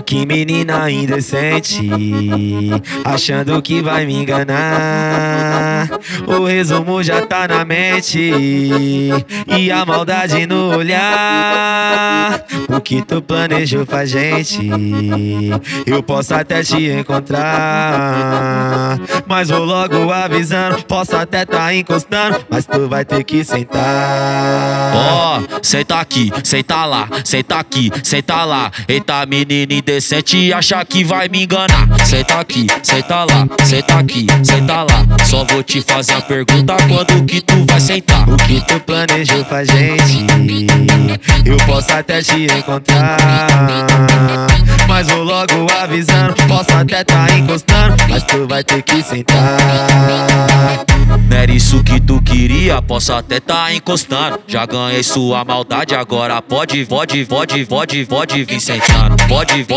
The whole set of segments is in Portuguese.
Que menina indecente, achando que vai me enganar. O resumo já tá na mente e a maldade no olhar. O que tu planejou pra gente, eu posso até te encontrar, mas vou logo avisando, posso até tá encostando, mas tu vai ter que sentar. Ó, senta aqui, senta lá, senta aqui, senta lá. Eita menina indecente, acha que vai me enganar. Senta aqui, senta lá, senta aqui, senta lá. Só vou te fazer a pergunta, quando que tu vai sentar? O que tu planejou pra gente, eu posso até te encontrar, mas vou logo avisando, posso até tá encostando, mas tu vai ter que sentar. Não era isso que tu queria, posso até tá encostando. Já ganhei sua maldade, agora pode vir sentando. Pode vir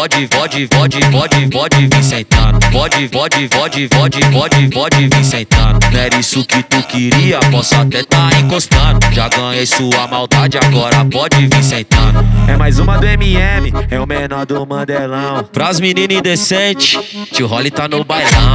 sentando. Pode vir sentando. Não era isso que tu queria, posso até tá encostando. Já ganhei sua maldade, agora pode vir sentando. É mais uma do MM, é o menor do Mandelão. Pras meninas indecentes, tio Rolly tá no bailão.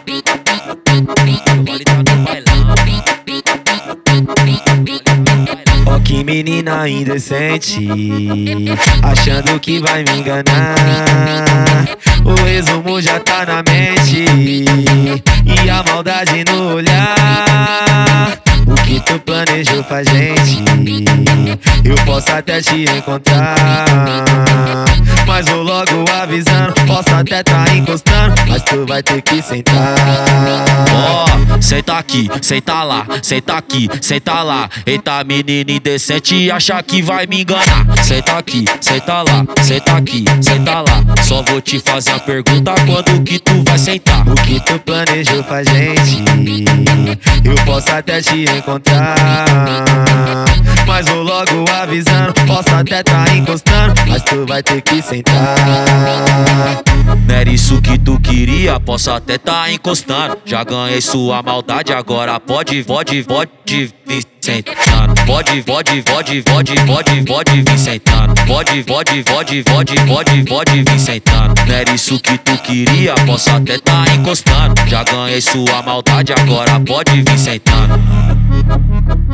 Ó que menina indecente, achando que vai me enganar. O resumo já tá na mente e a maldade no olhar. O que tu planejou pra gente, eu posso até te encontrar, mas vou logo avisando, posso até tá encostando, mas tu vai ter que sentar. Ó, senta aqui, senta lá, senta aqui, senta lá. Eita menina indecente, acha que vai me enganar. Senta aqui, senta lá, senta aqui, senta lá. Só vou te fazer a pergunta, quando que tu vai sentar? O que tu planejou pra gente, eu posso até te encontrar, mas vou logo avisando, posso até tá encostando, mas tu vai ter que sentar. Não era isso que tu queria, posso até tá encostando. Já ganhei sua maldade, agora pode vir sentando. Pode vir sentando. Pode vir sentando. Não era isso que tu queria, posso até tá encostando. Já ganhei sua maldade, agora pode vir sentando.